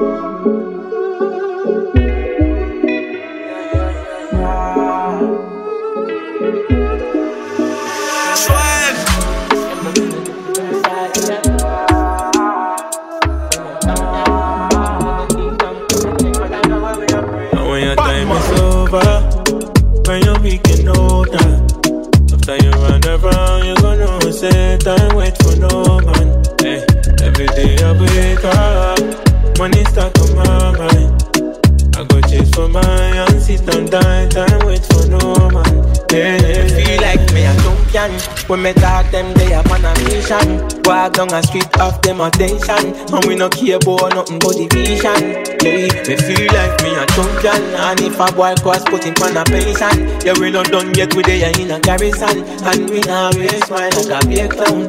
When you're weak and older, after you run around, you're gonna say time wait for no man. Hey, every day I wake up, money stuck on my mind. I go chase for mine and sit and die. Time wait for no man. Hey, feel like me a champion. When me talk them, they up on a mission. Walk down a street of them attention, and we no care about nothing but the vision. Hey, me feel like me a champion, and if a boy cross put him on a patient. Yeah, we not done yet, we there in a garrison, and we not waste mine like a big clown.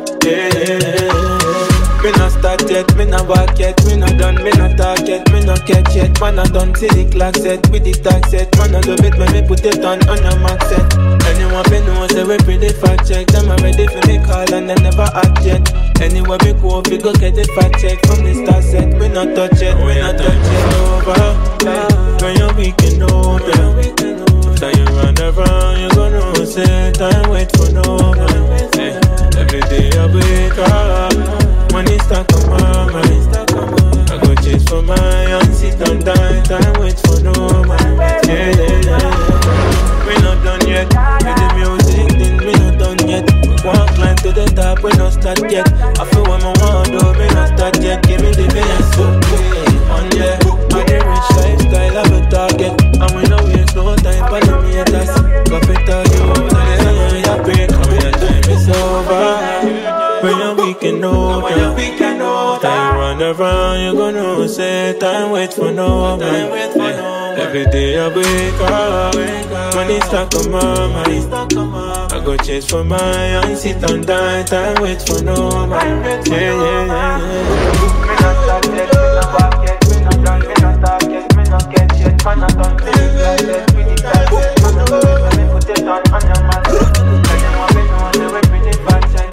Yeah. Me not start yet, me not walk yet, me not done, me not talk yet, me not catch yet. Man I done till the clock set, with the tag set. Man I love it when me put it on your mark set. Anyone be know say we pretty fact check. Them are ready for me call and they never act yet. Anywhere we go, we go get it fact check. From the start set, we not touch it, we not touch it over. When you're weak and older, after you run around, you gonna say time wait for no man. Hey, every day I wake up, money stuck on my mind. I go chase for my and sit and die. Time wait for no man. Yeah. We not done yet. With the music thing, we not done yet. One climb to the top, we not start yet. I feel what I want to, we not start yet. Give me the best, okay. On yeah, on the rich lifestyle, I have a target. And we know waste no time for the haters. Got it tell you, I break. When your time is over. When you're weak and older, time run around, you're gonna say time wait for no man. Every day I wake up, money stuck on my mind. I go chase for mine and sit and die. Time wait for no man. Yeah. Me not start yet, me not walk yet, me not done, me not talk yet, me not catch yet. Man I done till the clock set, with the tag set. Man I love it when me put it on your mark. Anyone be know say we pretty bad set.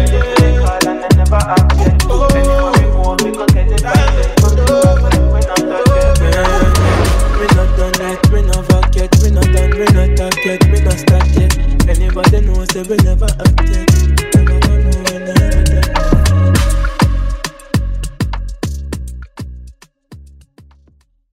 Never act yet. Anywhere we go, we go get it back. We not touch yet. We not done yet. We not fuck yet. We not done. We not talk yet. We not start yet. Anybody knows that we never act yet.